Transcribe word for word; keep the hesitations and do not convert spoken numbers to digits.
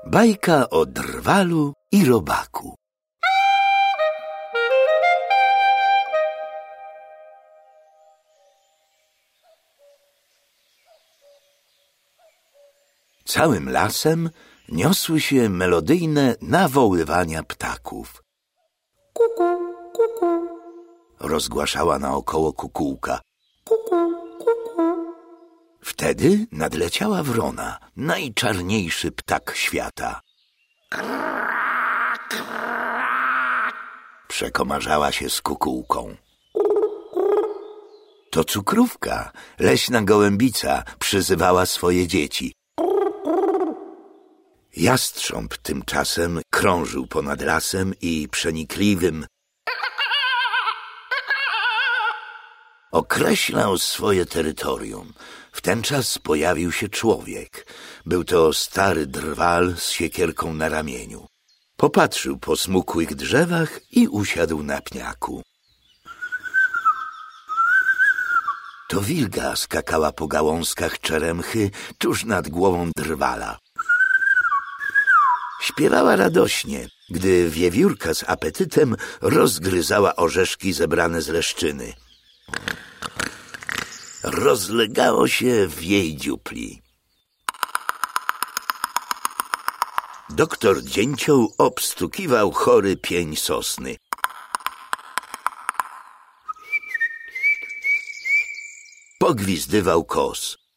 Bajka o drwalu i robaku. Całym lasem niosły się melodyjne nawoływania ptaków. Kuku, kuku. Rozgłaszała naokoło kukułka. Kuku, kuku. Wtedy nadleciała wrona, najczarniejszy ptak świata. Przekomarzała się z kukułką. To cukrówka, leśna gołębica, przyzywała swoje dzieci. Jastrząb tymczasem krążył ponad lasem i przenikliwym określał swoje terytorium. W ten czas pojawił się człowiek. Był to stary drwal z siekierką na ramieniu. Popatrzył po smukłych drzewach i usiadł na pniaku. To wilga skakała po gałązkach czeremchy tuż nad głową drwala. Śpiewała radośnie, gdy wiewiórka z apetytem rozgryzała orzeszki zebrane z leszczyny. Rozlegało się w jej dziupli. Doktor Dzięcioł obstukiwał chory pień sosny. Pogwizdywał kos.